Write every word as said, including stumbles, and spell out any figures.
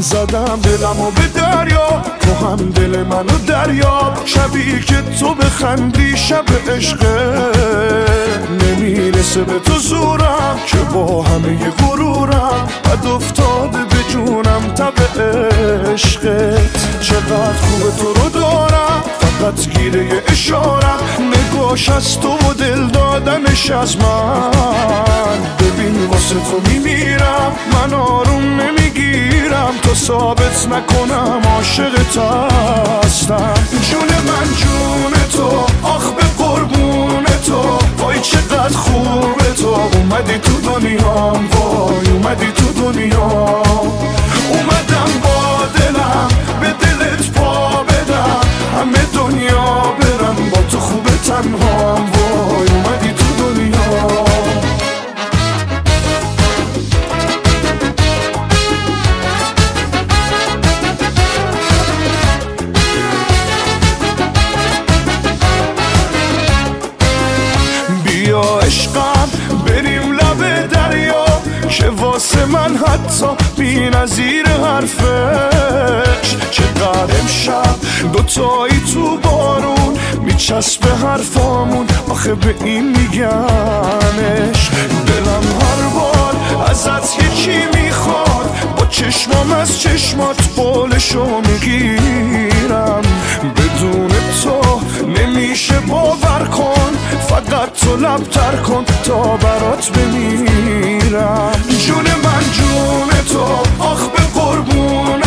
زدم دلمو به دریا، تو هم دل منو دریا. شبی که تو بخندی شب عشقه، نمیرسه به تو زورم که با همه غرورم بد افتاده به جونم تب عشقت. چقدر خوبه تو رو دارم، فقط گیره اشارم، نگاش از تو و دل دادنش از من. ببین واسه تو میمیرم، من آروم نمیگیرم تا ثابت نکنم عاشقت هستم. جون من جون تو، آخ به قربون تو، وای چقدر خوبه تو. اومدی تو دنیام، وای اومدی تو دنیا. اومدم با دلم به دلت پا بدم، همه دنیا برم با تو خوبه تنهام. وای اومدی تو دنیا. بیا عشقم بریم لب دریا، که واسه من حتی بی نظیر حرفش. چقدر امشب دوتایی تو بارون میچسبه حرفامون، آخه به این میگنش. دلم هر بار ازت یکی میخواد، با چشمام از چشمات بولشو میگیرم. بدون تو نمیشه باور کن، فقط تو لبتر کن تا برات بمیرم. جون من جون تو، آخ به قربون